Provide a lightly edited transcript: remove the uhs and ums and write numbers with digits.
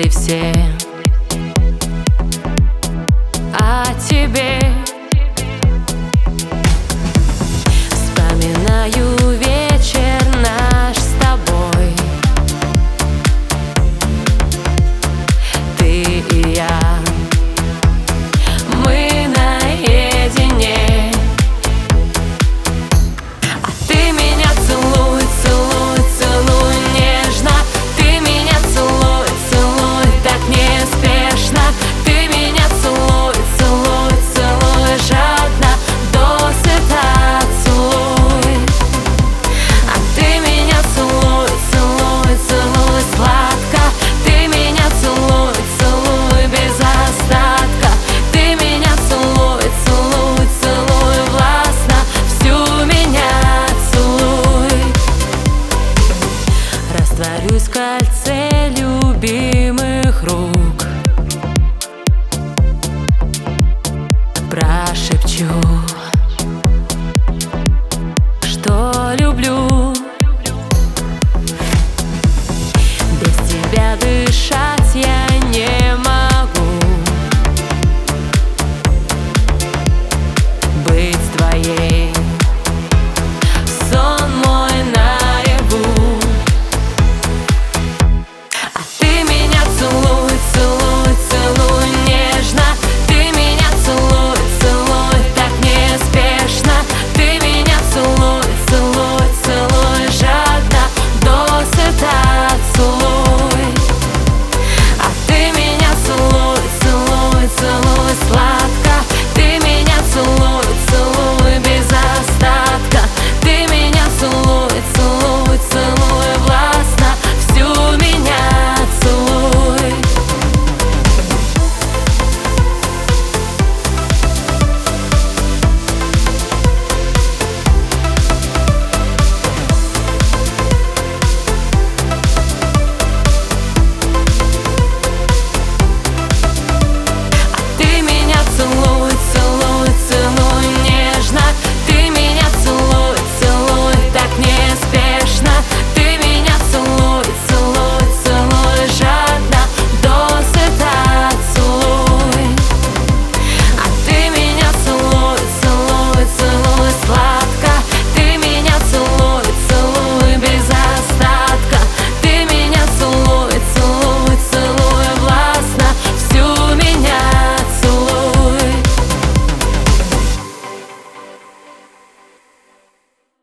мысли все о тебе. Вспоминаю вечер наш с тобой, ты и я. Мы наедине, а ты меня целуй, целуй, целуй нежно. Ты меня целуй, целуй так неспешно. Ты меня целуй, целуй, целуй жадно, досыта целуй. А ты меня целуй, целуй, целуй сладко. Ты меня целуй, целуй без остатка. Ты меня целуй, целуй, целуй властно. Всю меня целуй. Растворюсь в кольце